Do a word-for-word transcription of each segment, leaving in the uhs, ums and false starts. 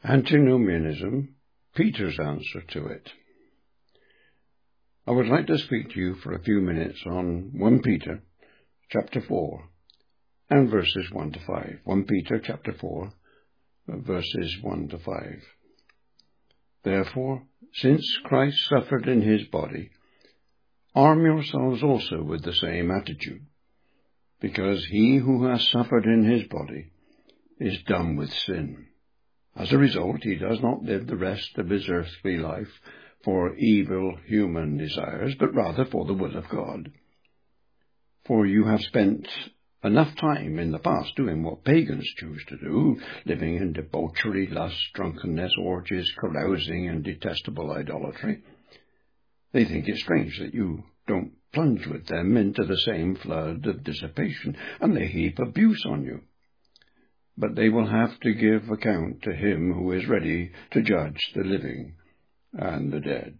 Antinomianism, Peter's answer to it. I would like to speak to you for a few minutes on First Peter chapter four and verses one to five. First Peter chapter four, verses one to five. Therefore, since Christ suffered in his body, arm yourselves also with the same attitude, because he who has suffered in his body is done with sin. As a result, he does not live the rest of his earthly life for evil human desires, but rather for the will of God. For you have spent enough time in the past doing what pagans choose to do, living in debauchery, lust, drunkenness, orgies, carousing, and detestable idolatry. They think it strange that you don't plunge with them into the same flood of dissipation, and they heap abuse on you. But they will have to give account to him who is ready to judge the living and the dead.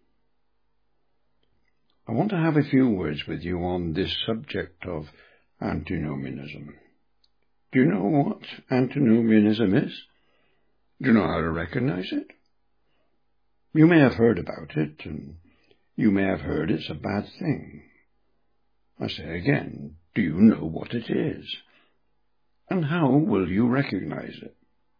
I want to have a few words with you on this subject of antinomianism. Do you know what antinomianism is? Do you know how to recognize it? You may have heard about it, and you may have heard it's a bad thing. I say again, do you know what it is? And how will you recognize it?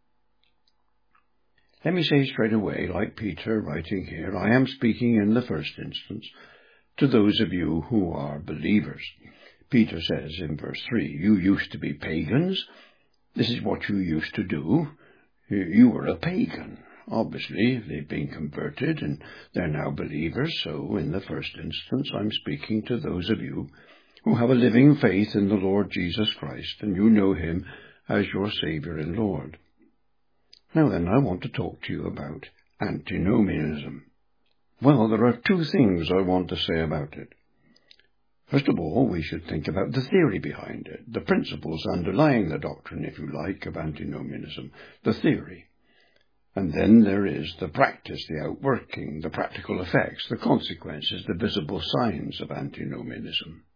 Let me say straight away, like Peter writing here, I am speaking in the first instance to those of you who are believers. Peter says in verse three, you used to be pagans. This is what you used to do. You were a pagan. Obviously, they've been converted and they're now believers. So in the first instance, I'm speaking to those of you who have a living faith in the Lord Jesus Christ, and you know him as your Saviour and Lord. Now then, I want to talk to you about antinomianism. Well, there are two things I want to say about it. First of all, we should think about the theory behind it, the principles underlying the doctrine, if you like, of antinomianism, the theory. And then there is the practice, the outworking, the practical effects, the consequences, the visible signs of antinomianism.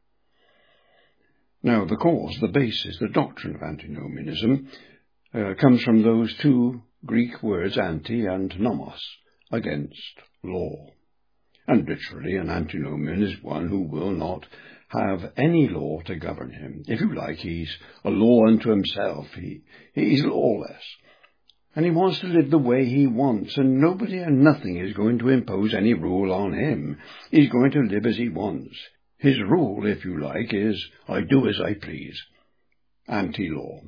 Now, the cause, the basis, the doctrine of antinomianism uh, comes from those two Greek words, anti and nomos, against law. And literally, an antinomian is one who will not have any law to govern him. If you like, he's a law unto himself. He, he's lawless. And he wants to live the way he wants, and nobody and nothing is going to impose any rule on him. He's going to live as he wants. His rule, if you like, is, I do as I please. Anti-law.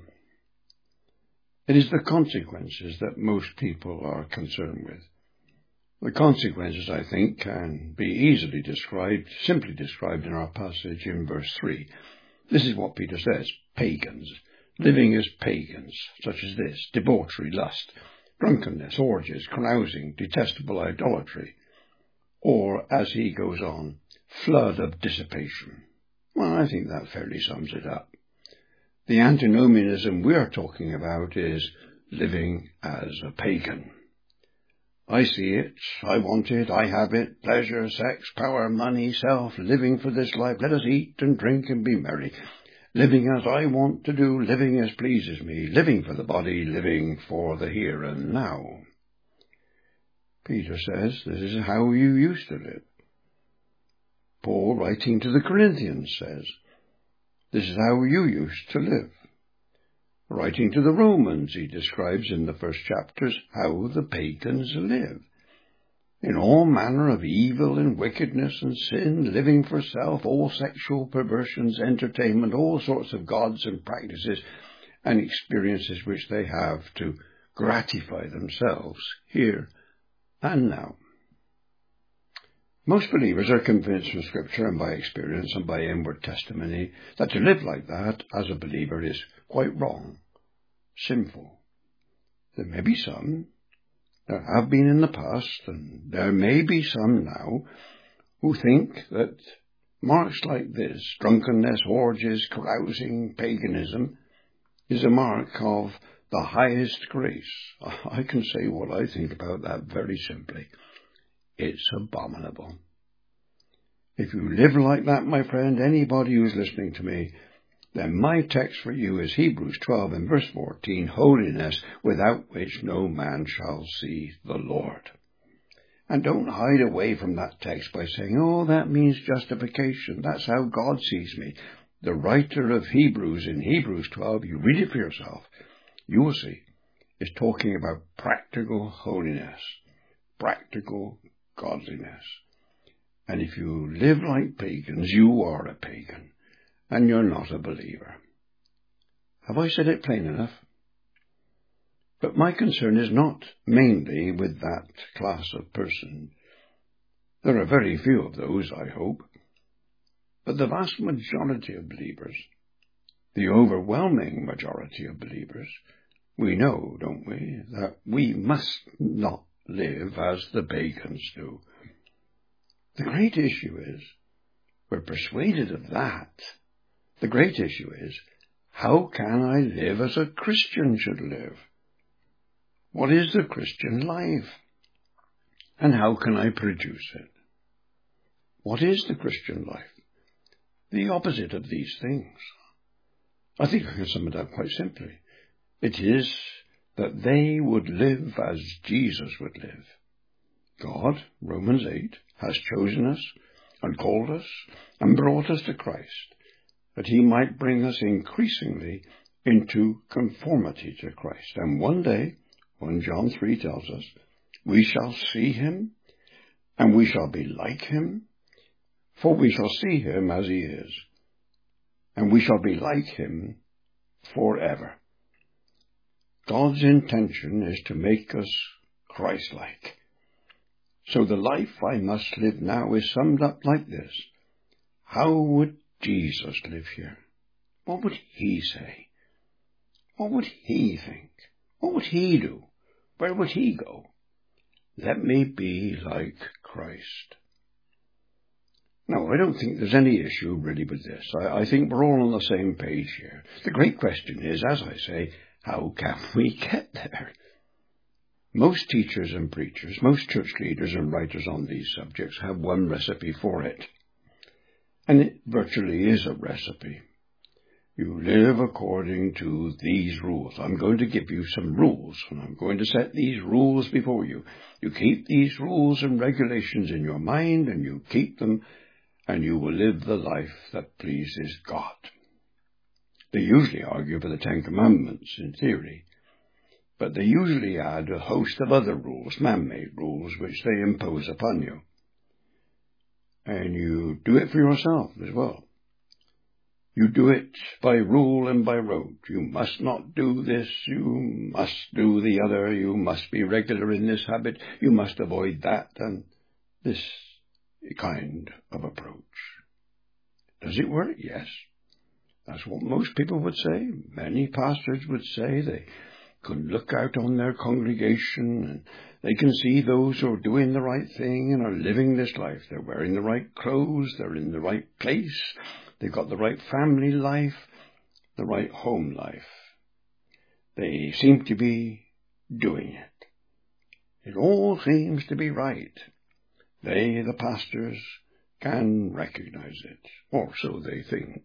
It is the consequences that most people are concerned with. The consequences, I think, can be easily described, simply described in our passage in verse three. This is what Peter says, pagans, living as pagans, such as this, debauchery, lust, drunkenness, orgies, carousing, detestable idolatry. Or, as he goes on, flood of dissipation. Well, I think that fairly sums it up. The antinomianism we're talking about is living as a pagan. I see it, I want it, I have it, pleasure, sex, power, money, self, living for this life, let us eat and drink and be merry. Living as I want to do, living as pleases me, living for the body, living for the here and now. Peter says this is how you used to live. Paul, writing to the Corinthians, says, this is how you used to live. Writing to the Romans, he describes in the first chapters how the pagans live. In all manner of evil and wickedness and sin, living for self, all sexual perversions, entertainment, all sorts of gods and practices and experiences which they have to gratify themselves here and now. Most believers are convinced from Scripture and by experience and by inward testimony that to live like that as a believer is quite wrong, sinful. There may be some, there have been in the past, and there may be some now, who think that marks like this, drunkenness, orgies, carousing, paganism, is a mark of the highest grace. I can say what I think about that very simply. It's abominable. If you live like that, my friend, anybody who's listening to me, then my text for you is Hebrews twelve and verse fourteen, holiness without which no man shall see the Lord. And don't hide away from that text by saying, oh, that means justification. That's how God sees me. The writer of Hebrews in Hebrews twelve, you read it for yourself, you will see, is talking about practical holiness, practical godliness. And if you live like pagans, you are a pagan, and you're not a believer. Have I said it plain enough? But my concern is not mainly with that class of person. There are very few of those, I hope. But the vast majority of believers, the overwhelming majority of believers, we know, don't we, that we must not live as the pagans do. The great issue is, we're persuaded of that. The great issue is, how can I live as a Christian should live? What is the Christian life? And how can I produce it? What is the Christian life? The opposite of these things. I think I can sum it up quite simply. It is that they would live as Jesus would live. God, Romans eight, has chosen us and called us and brought us to Christ, that he might bring us increasingly into conformity to Christ. And one day, First John three tells us, we shall see him, and we shall be like him, for we shall see him as he is, and we shall be like him forever. God's intention is to make us Christ-like. So the life I must live now is summed up like this. How would Jesus live here? What would he say? What would he think? What would he do? Where would he go? Let me be like Christ. No, I don't think there's any issue really with this. I, I think we're all on the same page here. The great question is, as I say, how can we get there? Most teachers and preachers, most church leaders and writers on these subjects have one recipe for it. And it virtually is a recipe. You live according to these rules. I'm going to give you some rules, and I'm going to set these rules before you. You keep these rules and regulations in your mind, and you keep them, and you will live the life that pleases God. They usually argue for the Ten Commandments in theory, but they usually add a host of other rules, man-made rules, which they impose upon you. And you do it for yourself as well. You do it by rule and by rote. You must not do this, you must do the other, you must be regular in this habit, you must avoid that, and this kind of approach. Does it work? Yes. That's what most people would say. Many pastors would say. They could look out on their congregation and they can see those who are doing the right thing and are living this life. They're wearing the right clothes, they're in the right place, they've got the right family life, the right home life. They seem to be doing it. It all seems to be right. They, the pastors, can recognize it, or so they think.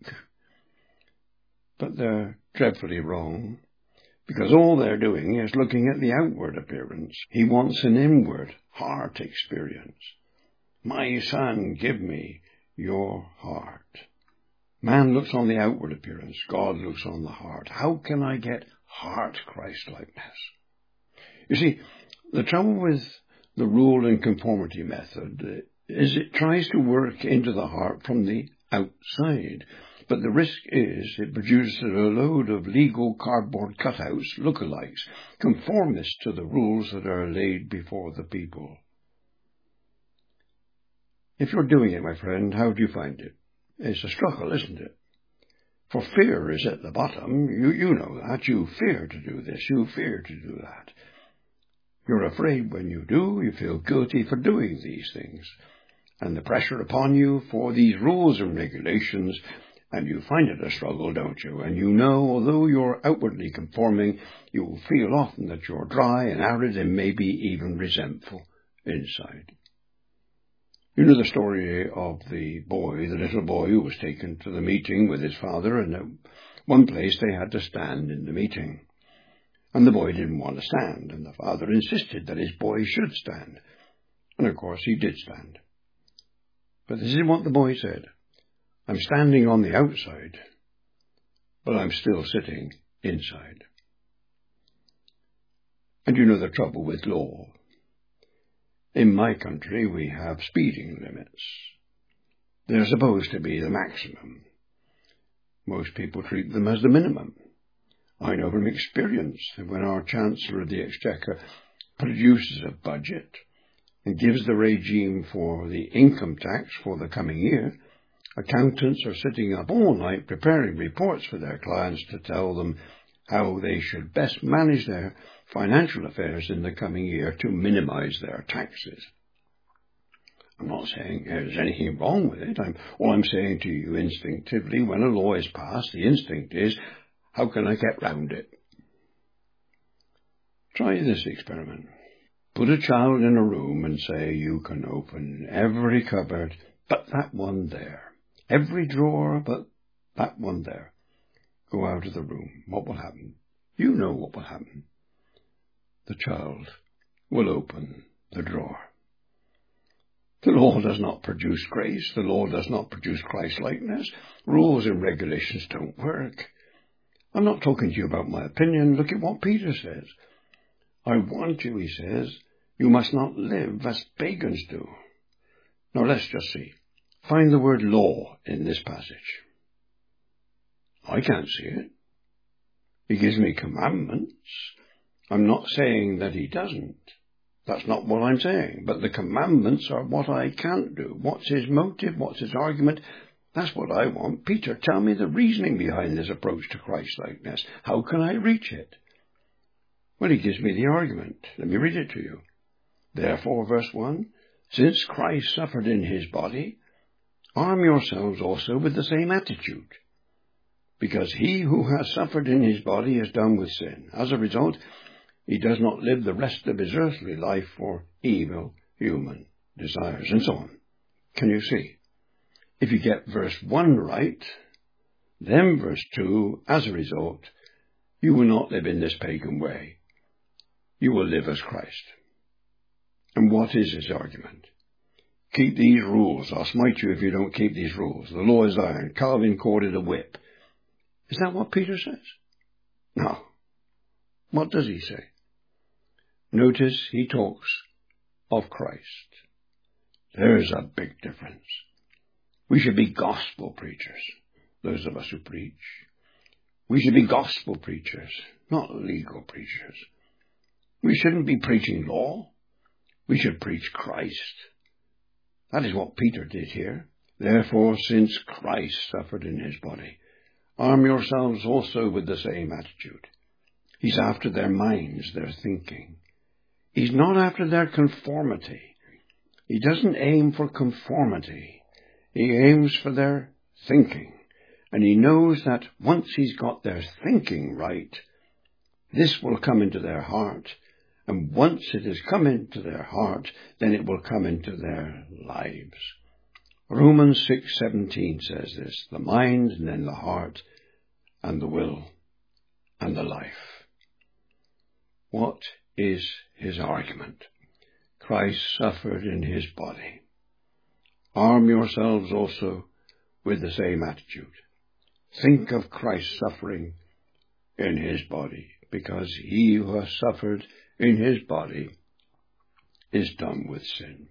But they're dreadfully wrong, because all they're doing is looking at the outward appearance. He wants an inward heart experience. My son, give me your heart. Man looks on the outward appearance. God looks on the heart. How can I get heart Christ-likeness? You see, the trouble with the rule and conformity method is it tries to work into the heart from the outside. But the risk is it produces a load of legal cardboard cutouts, lookalikes, conformist to the rules that are laid before the people. If you're doing it, my friend, how do you find it? It's a struggle, isn't it? For fear is at the bottom. You, you know that. You fear to do this. You fear to do that. You're afraid when you do. You feel guilty for doing these things. And the pressure upon you for these rules and regulations, and you find it a struggle, don't you? And you know, although you're outwardly conforming, you feel often that you're dry and arid and maybe even resentful inside. You know the story of the boy, the little boy who was taken to the meeting with his father, and at one place they had to stand in the meeting. And the boy didn't want to stand, and the father insisted that his boy should stand. And of course he did stand. But this is what the boy said: "I'm standing on the outside, but I'm still sitting inside." And you know the trouble with law. In my country we have speeding limits. They're supposed to be the maximum. Most people treat them as the minimum. I know from experience that when our Chancellor of the Exchequer produces a budget and gives the regime for the income tax for the coming year, accountants are sitting up all night preparing reports for their clients to tell them how they should best manage their financial affairs in the coming year to minimize their taxes. I'm not saying there's anything wrong with it. I'm, all I'm saying to you instinctively, when a law is passed, the instinct is, how can I get round it? Try this experiment. Put a child in a room and say you can open every cupboard but that one there. Every drawer but that one there. Go out of the room. What will happen? You know what will happen. The child will open the drawer. The law does not produce grace. The law does not produce Christ-likeness. Rules and regulations don't work. I'm not talking to you about my opinion. Look at what Peter says. I want you, he says, you must not live as pagans do. Now let's just see. Find the word law in this passage. I can't see it. He gives me commandments. I'm not saying that he doesn't. That's not what I'm saying. But the commandments are what I can't do. What's his motive? What's his argument? That's what I want. Peter, tell me the reasoning behind this approach to Christ-likeness. How can I reach it? Well, he gives me the argument. Let me read it to you. Therefore, verse one, since Christ suffered in his body, arm yourselves also with the same attitude. Because he who has suffered in his body is done with sin. As a result, he does not live the rest of his earthly life for evil human desires, and so on. Can you see? If you get verse one right, then verse two, as a result, you will not live in this pagan way. You will live as Christ. And what is his argument? Keep these rules. I'll smite you if you don't keep these rules. The law is iron. Calvin called it a whip. Is that what Peter says? No. What does he say? Notice he talks of Christ. There's a big difference. We should be gospel preachers, those of us who preach. We should be gospel preachers, not legal preachers. We shouldn't be preaching law. We should preach Christ. That is what Peter did here. Therefore, since Christ suffered in his body, arm yourselves also with the same attitude. He's after their minds, their thinking. He's not after their conformity. He doesn't aim for conformity. He aims for their thinking. And he knows that once he's got their thinking right, this will come into their heart. And once it has come into their heart, then it will come into their lives. Romans six seventeen says this, the mind and then the heart and the will and the life. What is his argument? Christ suffered in his body. Arm yourselves also with the same attitude. Think of Christ's suffering in his body, because he who has suffered in his body is done with sin.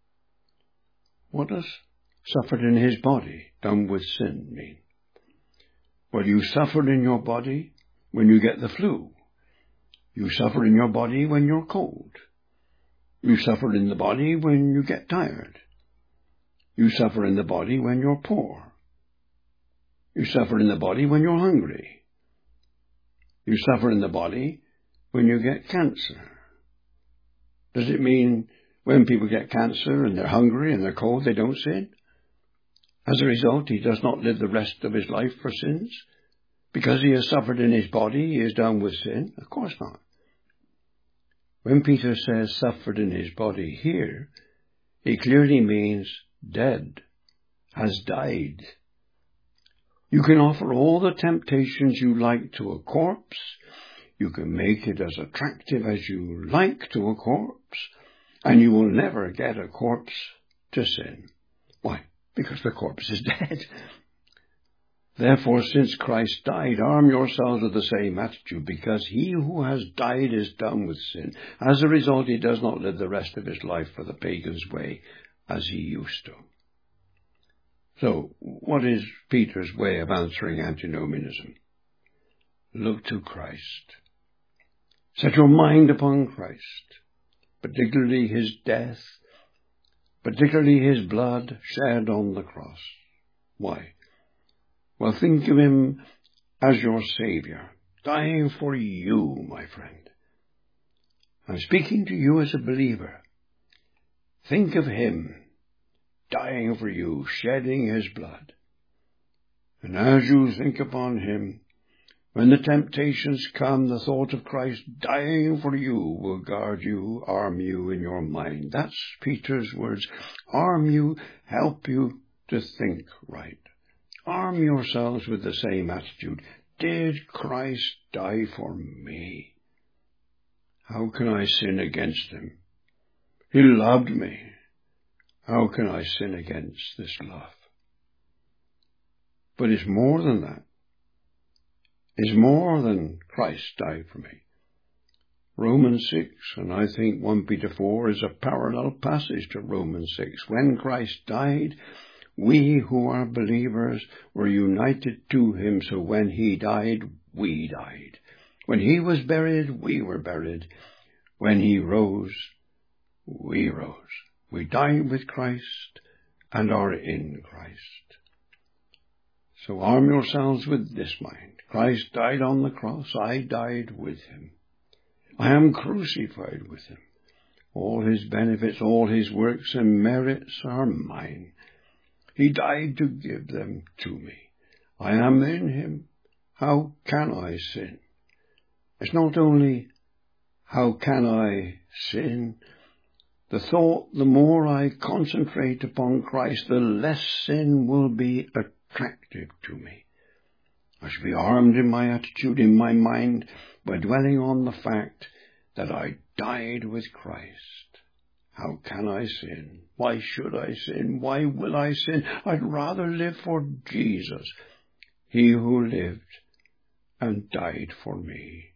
What does suffered in his body, done with sin mean? Well, you suffer in your body when you get the flu. You suffer in your body when you're cold. You suffer in the body when you get tired. You suffer in the body when you're poor. You suffer in the body when you're hungry. You suffer in the body when you get cancer. Does it mean when people get cancer and they're hungry and they're cold, they don't sin? As a result, he does not live the rest of his life for sins? Because he has suffered in his body, he is done with sin? Of course not. When Peter says suffered in his body here, It clearly means dead, has died. You can offer all the temptations you like to a corpse. You can make it as attractive as you like to a corpse, and you will never get a corpse to sin. Why? Because the corpse is dead. Therefore, since Christ died, arm yourselves with the same attitude, because he who has died is done with sin. As a result, he does not live the rest of his life for the pagan's way as he used to. So, what is Peter's way of answering antinomianism? Look to Christ. Set your mind upon Christ, particularly his death, particularly his blood shed on the cross. Why? Well, think of him as your Savior, dying for you, my friend. I'm speaking to you as a believer. Think of him dying for you, shedding his blood. And as you think upon him, when the temptations come, the thought of Christ dying for you will guard you, arm you in your mind. That's Peter's words. Arm you, help you to think right. Arm yourselves with the same attitude. Did Christ die for me? How can I sin against him? He loved me. How can I sin against this love? But it's more than that. It's more than Christ died for me. Romans six, and I think First Peter four, is a parallel passage to Romans six. When Christ died, we who are believers were united to him, so when he died, we died. When he was buried, we were buried. When he rose, we rose. We died with Christ and are in Christ. So arm yourselves with this mind. Christ died on the cross. I died with him. I am crucified with him. All his benefits, all his works and merits are mine. He died to give them to me. I am in him. How can I sin? It's not only how can I sin. The thought, the more I concentrate upon Christ, the less sin will be attractive to me. I should be armed in my attitude, in my mind, by dwelling on the fact that I died with Christ. How can I sin? Why should I sin? Why will I sin? I'd rather live for Jesus, he who lived and died for me.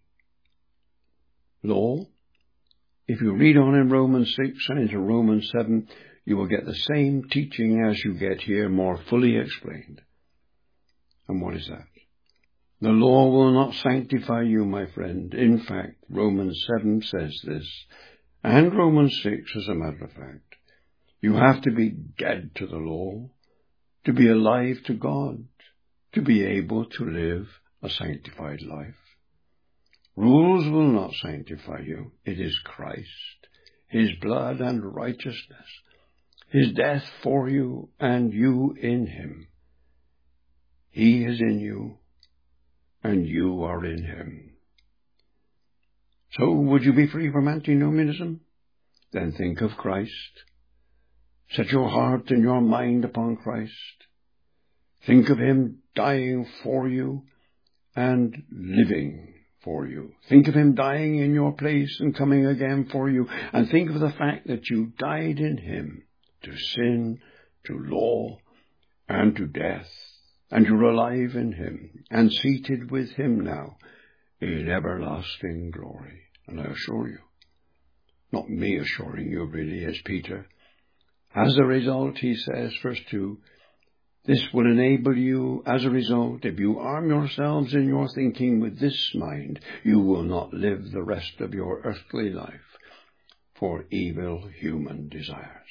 Law? If you read on in Romans six and into Romans seven, you will get the same teaching as you get here, more fully explained. And what is that? The law will not sanctify you, my friend. In fact, Romans seven says this, and Romans six, as a matter of fact. You have to be dead to the law, to be alive to God, to be able to live a sanctified life. Rules will not sanctify you. It is Christ, his blood and righteousness, his death for you and you in him. He is in you, and you are in him. So, would you be free from antinomianism? Then think of Christ. Set your heart and your mind upon Christ. Think of him dying for you and living for you. Think of him dying in your place and coming again for you. And think of the fact that you died in him to sin, to law, and to death. And you're alive in him and seated with him now in everlasting glory. And I assure you, not me assuring you really, as Peter, as a result, he says, verse two, this will enable you, as a result, if you arm yourselves in your thinking with this mind, you will not live the rest of your earthly life for evil human desires.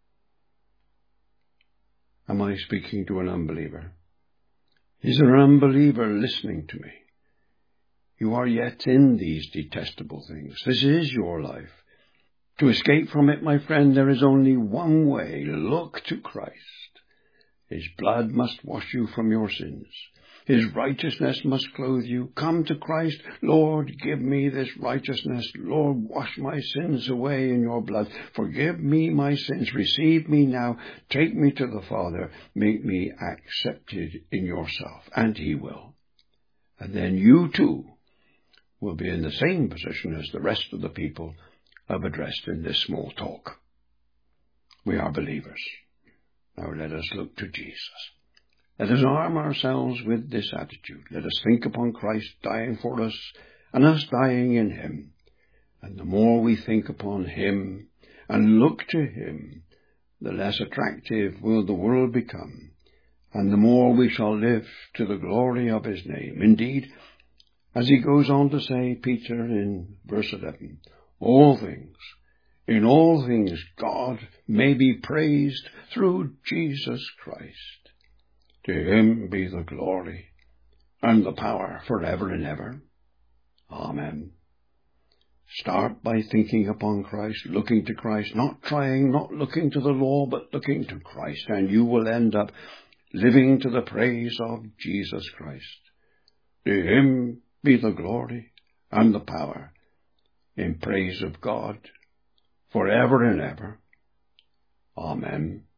Am I speaking to an unbeliever? Is there an unbeliever listening to me? You are yet in these detestable things. This is your life. To escape from it, my friend, there is only one way. Look to Christ. His blood must wash you from your sins. His righteousness must clothe you. Come to Christ. Lord, give me this righteousness. Lord, wash my sins away in your blood. Forgive me my sins. Receive me now. Take me to the Father. Make me accepted in yourself. And he will. And then you too will be in the same position as the rest of the people I've addressed in this small talk. We are believers. Now let us look to Jesus. Let us arm ourselves with this attitude. Let us think upon Christ dying for us and us dying in him. And the more we think upon him and look to him, the less attractive will the world become, and the more we shall live to the glory of his name. Indeed, as he goes on to say, Peter, in verse eleven, all things, in all things God may be praised through Jesus Christ. To him be the glory and the power forever and ever. Amen. Start by thinking upon Christ, looking to Christ, not trying, not looking to the law, but looking to Christ, and you will end up living to the praise of Jesus Christ. To him be the glory and the power in praise of God forever and ever. Amen.